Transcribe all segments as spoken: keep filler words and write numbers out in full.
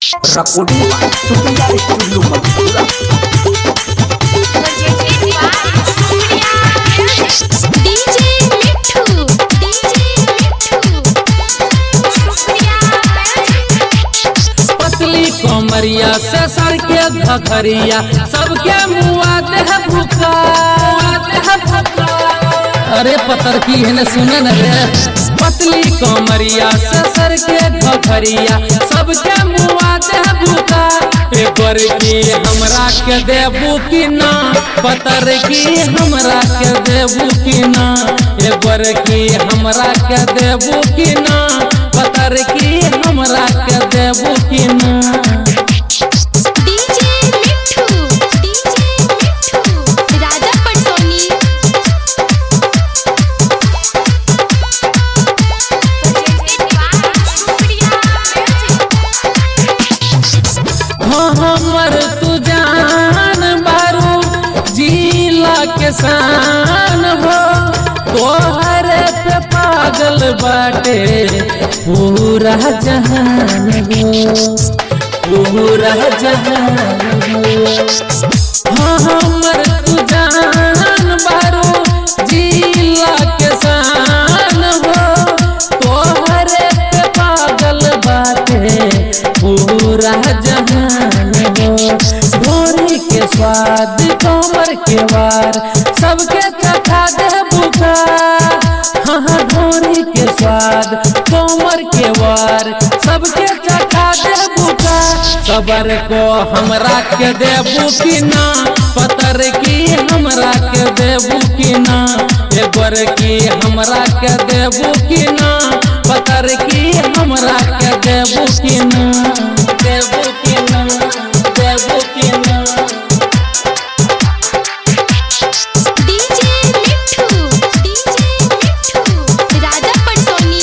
Recording by Supriya Studio Madura. D J Mithu, D J Mithu, Supriya पतली कोमरिया से सर के धखरिया सबके मुआ देह भूखा देह भूखा। अरे पतर की है न सुनन रे पतली कोमरिया से सर के धखरिया सबके मुआ देह भूखा। एक बार की हमरा के देबू की ना पतर की हमरा के देबू की ना एक बार की हमरा के देबू की ना पतर की हमरा के देबू की ना। D J Mithu, D J Mithu, Raja Patsoni, हाँ हमर तू जान बारू जिला के शान हो तोहरे पे पागल बाटे पूरा जहान हो पूरा जहान हो। हाँ हमर तू जान बारू जिला के शान हो तोहरे पे पागल बाटे पूरा जहान हो। भोरी के स्वाद कमर के वार सबके चखा दे बुका। हाँ हाँ भोरी के स्वाद कमर के वार सबके चखा दे बुका। सबर को हमरा के देबू की ना पतर की हमरा के देबू की ना एक बार की हमरा के देबू की ना पतर की हमरा के देबू की ना देबू की ना देबू की ना। D J Mithu, D J Mithu, Raja Patsoni,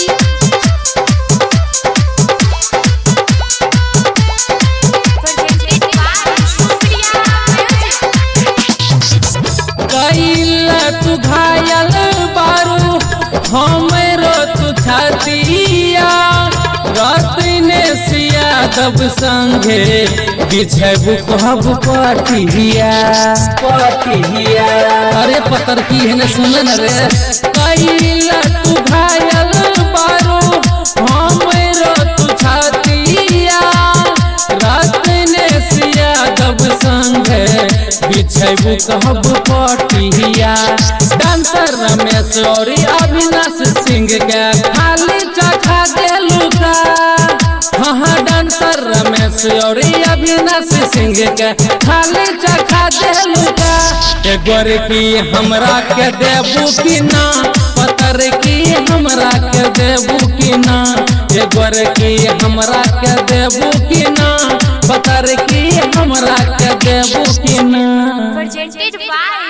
कैला तू घायल बारू हमरो तू छतिया रतने सिया दब संगे बिछबू कहब पटिया पटिया। अरे पतर की है न सुनन रे कैला तू घायल बारू हमरो तू छतिया रतने सिया दब संगे बिछबू कहब पटिया। डांसर रमेश और अविनाश सिंह के खाली चखा देलू का। हाँ हाँ डांसर रमेश और अविनाश सिंह के खाली चखा देलू का। एक बार की हमरा के देबू की ना पतर की हमरा के देबू की ना एक बार की हमरा के देबू की ना पतर की हमरा के देबू की ना। presented by